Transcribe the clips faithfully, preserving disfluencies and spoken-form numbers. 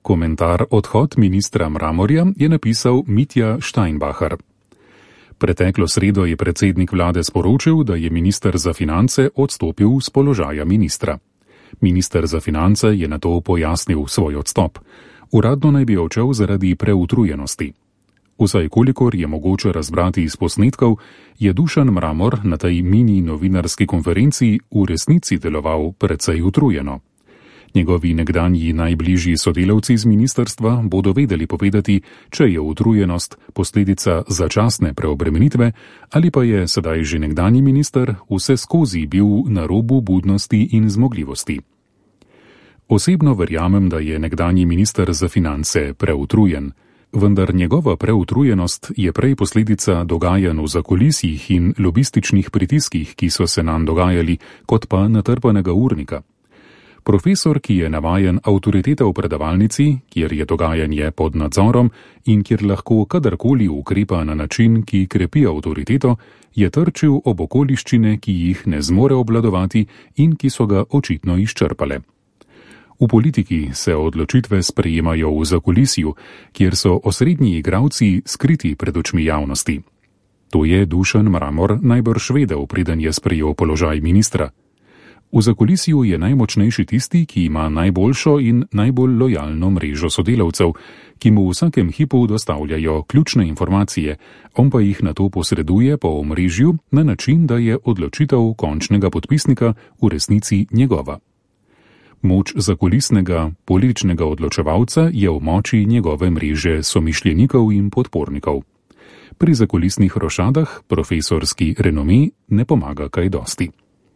Komentar Odhod ministra Mramorja je napisal Mitja Steinbacher. Preteklo sredo je predsednik vlade sporočil, da je minister za finance odstopil z položaja ministra. Minister za finance je nato pojasnil svoj odstop. Uradno naj bi odšel zaradi preutrujenosti. Vsaj kolikor je mogoče razbrati iz posnetkov, je Dušan Mramor na tej mini novinarski konferenci v resnici deloval precej utrujeno. Njegovi nekdanji najbližji sodelavci z ministrstva bodo vedeli povedati, če je utrujenost posledica začasne preobremenitve ali pa je sedaj že nekdanji minister vse skozi bil na robu budnosti in zmogljivosti. Osebno verjamem, da je nekdanji minister za finance preutrujen, vendar njegova preutrujenost je prej posledica dogajanj v zakulisjih in lobističnih pritiskih, ki so se nam dogajali, kot pa natrpanega urnika. Profesor, ki je navajen avtoriteta v predavalnici, kjer je dogajanje pod nadzorom in kjer lahko kadarkoli ukrepa na način, ki krepi avtoriteto, je trčil ob okoliščine, ki jih ne zmore obvladovati in ki so ga očitno izčrpale. V politiki se odločitve sprejemajo v zakulisju, kjer so osrednji igralci skriti pred očmi javnosti. To je Dušan Mramor najbrž vedel, preden je sprejel položaj ministra. V zakulisju je najmočnejši tisti, ki ima najboljšo in najbolj lojalno mrežo sodelavcev, ki mu v vsakem hipu dostavljajo ključne informacije, on pa jih nato posreduje po omrežju na način, da je odločitev končnega podpisnika v resnici njegova. Moč zakulisnega političnega odločevalca je v moči njegove mreže somišljenikov in podpornikov. Pri zakulisnih rošadah profesorski renome ne pomaga kaj dosti.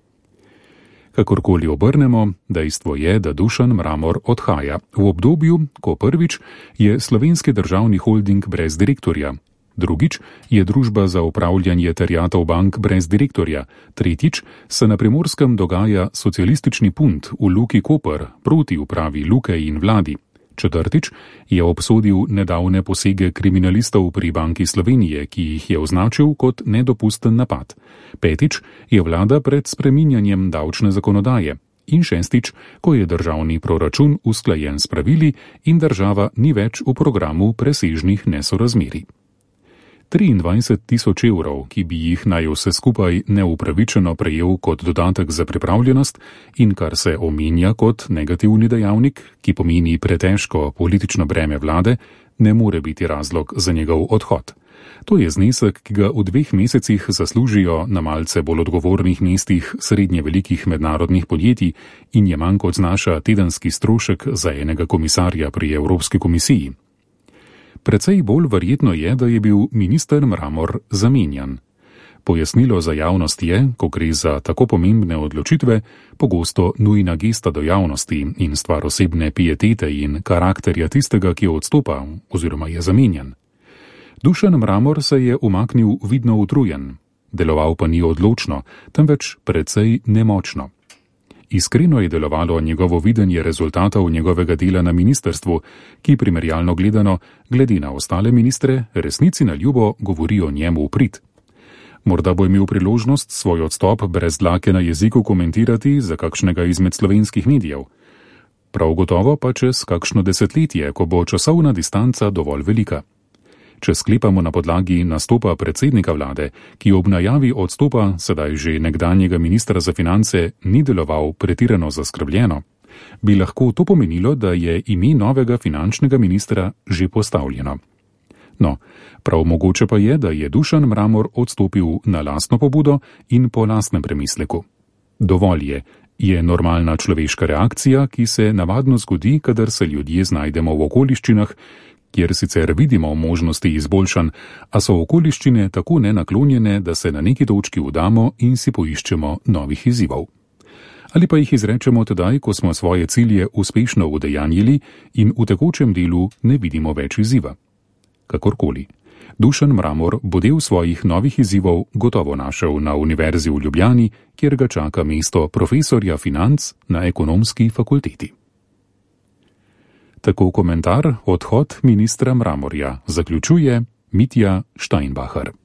Kakorkoli obrnemo, dejstvo je, da Dušan Mramor odhaja v obdobju, ko prvič je Slovenski državni holding brez direktorja, drugič je družba za upravljanje terjatev bank brez direktorja, tretjič se na Primorskem dogaja socialistični punt v Luki Koper proti upravi Luke in vladi. Četrtič je obsodil nedavne posege kriminalistov pri Banki Slovenije, ki jih je označil kot nedopusten napad. Petič je vlada pred spreminjanjem davčne zakonodaje. In šestič, ko je državni proračun usklajen s pravili in država ni več v programu presežnih nesorazmerij. triindvajset tisoč evrov, ki bi jih naj vse skupaj neupravičeno prejel kot dodatek za pripravljenost in kar se omenja kot negativni dejavnik, ki pomeni pretežko politično breme vlade, ne more biti razlog za njegov odhod. To je znesek, ki ga v dveh mesecih zaslužijo na malce bolj odgovornih mestih srednje velikih mednarodnih podjetij in je manj kot znaša tedenski strošek za enega komisarja pri Evropski komisiji. Precej bolj verjetno je, da je bil minister Mramor zamenjan. Pojasnilo za javnost je, ko gre za tako pomembne odločitve, pogosto nujna gesta do javnosti in stvar osebne pietete in karakterja tistega, ki odstopa oziroma je zamenjan. Dušan Mramor se je umaknil vidno utrujen, deloval pa ni odločno, temveč precej nemočno. Iskreno je delovalo njegovo videnje rezultatov njegovega dela na ministrstvu, ki primerjalno gledano, glede na ostale ministre, resnici na ljubo govori o njemu v prid. Morda bo imel priložnost svoj odstop brez dlake na jeziku komentirati za kakšnega izmed slovenskih medijev. Prav gotovo pa čez kakšno desetletje, ko bo časovna distanca dovolj velika. Če sklepamo na podlagi nastopa predsednika vlade, ki ob najavi odstopa sedaj že nekdanjega ministra za finance ni deloval pretirano zaskrbljeno, bi lahko to pomenilo, da je ime novega finančnega ministra že postavljeno. No, prav mogoče pa je, da je Dušan Mramor odstopil na lastno pobudo in po lastnem premisleku. Dovolj je, je normalna človeška reakcija, ki se navadno zgodi, kadar se ljudje znajdemo v okoliščinah, kjer sicer vidimo možnosti izboljšanj, a so okoliščine tako nenaklonjene, da se na neki točki vdamo in si poiščemo novih izzivov. Ali pa jih izrečemo tedaj, ko smo svoje cilje uspešno udejanjili in v tekočem delu ne vidimo več izziva. Kakorkoli. Dušan Mramor bo del svojih novih izzivov gotovo našel na Univerzi v Ljubljani, kjer ga čaka mesto profesorja financ na ekonomski fakulteti. Tako komentar Odhod ministra Mramorja zaključuje Mitja Steinbacher.